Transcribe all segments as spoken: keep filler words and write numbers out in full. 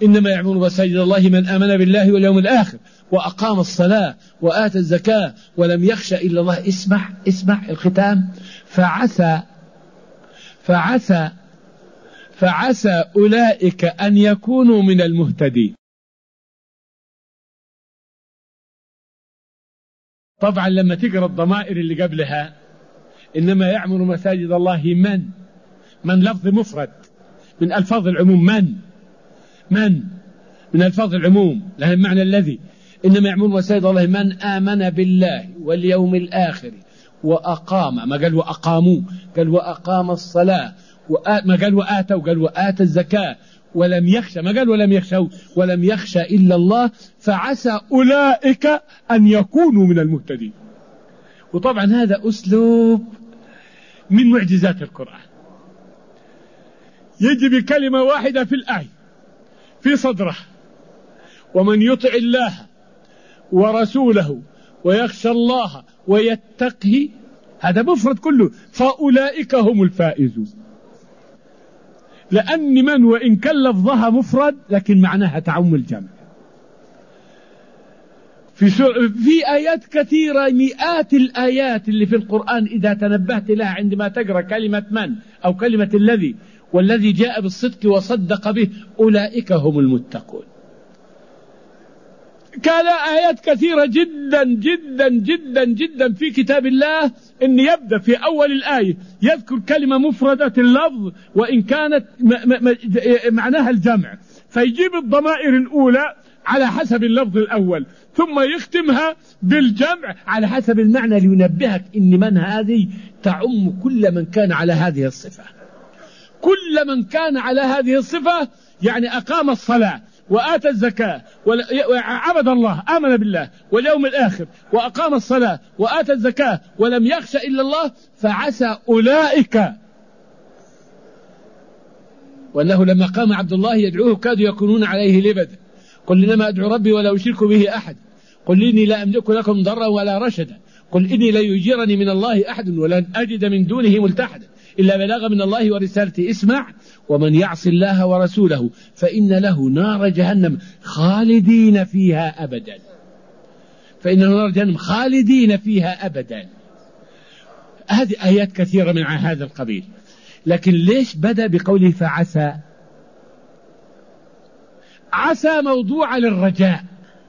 إنما يعمر مساجد الله من آمن بالله واليوم الآخر وأقام الصلاة وآتى الزكاة ولم يخش إلا الله. اسمع اسمع الختام. فعسى فعسى فعسى أولئك أن يكونوا من المهتدين. طبعا لما تقرأ الضمائر اللي قبلها إنما يعمر مساجد الله من من لفظ مفرد من ألفاظ العموم. من من من ألفاظ العموم لها المعنى الذي. إنما يعمر مساجد الله من آمن بالله واليوم الآخر وأقام، ما قال وأقاموا، قال وأقام الصلاة، ما قال وآتوا، قال وآتى الزكاة ولم يخشى، ما قال ولم يخشوا، ولم يخشى إلا الله فعسى أولئك أن يكونوا من المهتدين. وطبعا هذا أسلوب من معجزات القرآن. يجي بكلمة واحدة في الآية في صدره: ومن يطع الله ورسوله ويخشى الله ويتقه، هذا مفرد كله، فأولئك هم الفائزون. لأن من وإن كان لفظها مفرد لكن معناها تعم الجمع. في, في آيات كثيرة، مئات الآيات اللي في القرآن إذا تنبهت لها عندما تقرأ كلمة من أو كلمة الذي والذي جاء بالصدق وصدق به أولئك هم المتقون. كان آيات كثيرة جدا جدا جدا جدا في كتاب الله إن يبدأ في أول الآية يذكر كلمة مفردة اللفظ وإن كانت معناها الجمع، فيجيب الضمائر الأولى على حسب اللفظ الأول ثم يختمها بالجمع على حسب المعنى لينبهك إن من هذه تعم كل من كان على هذه الصفة. كل من كان على هذه الصفة، يعني أقام الصلاة وآتى الزكاة وعبد الله، آمن بالله واليوم الآخر وأقام الصلاة وآتى الزكاة ولم يخش إلا الله فعسى أولئك. وأنه لما قام عبد الله يدعوه كادوا يكونون عليه لبدا. قل إنما أدعو ربي ولا أشرك به أحد، قل إني لا أملك لكم ضرا ولا رشدا، قل إني لا يجيرني من الله أحد ولن أجد من دونه ملتحدا إلا بلاغ من الله ورسالته. اسمع: ومن يعص الله ورسوله فإن له نار جهنم خالدين فيها أبدا. فإن نار جهنم خالدين فيها أبدا. هذه آيات كثيرة من هذا القبيل. لكن ليش بدأ بقوله فعسى؟ عسى موضوع للرجاء.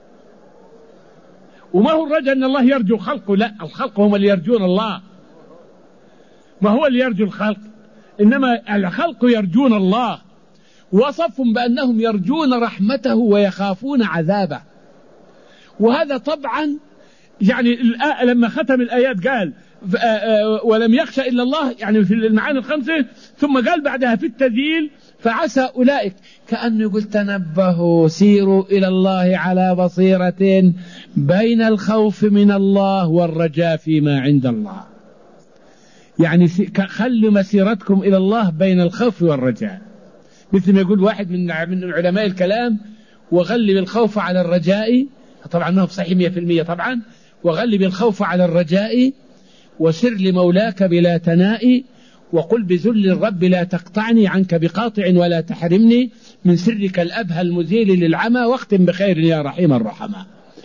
وما هو الرجاء أن الله يرجو خلقه، لا، الخلق هم اللي يرجون الله، ما هو اللي يرجو الخلق، إنما الخلق يرجون الله. وصفهم بأنهم يرجون رحمته ويخافون عذابه. وهذا طبعا يعني لما ختم الآيات قال ولم يخشى إلا الله، يعني في المعاني الخمسة، ثم قال بعدها في التذييل فعسى أولئك، كأنه يقول تنبهوا سيروا إلى الله على بصيرة بين الخوف من الله والرجاء فيما عند الله. يعني خلوا مسيرتكم إلى الله بين الخوف والرجاء، مثل ما يقول واحد من من علماء الكلام: وغلب الخوف على الرجاء، طبعا ما هو صحيح مية في المية طبعا، وغلب الخوف على الرجاء وسر لمولاك بلا تناء، وقل بذل الرب لا تقطعني عنك بقاطع ولا تحرمني من سرك الأبهى المزيل للعمى، واختم بخير يا رحيم الرحمة.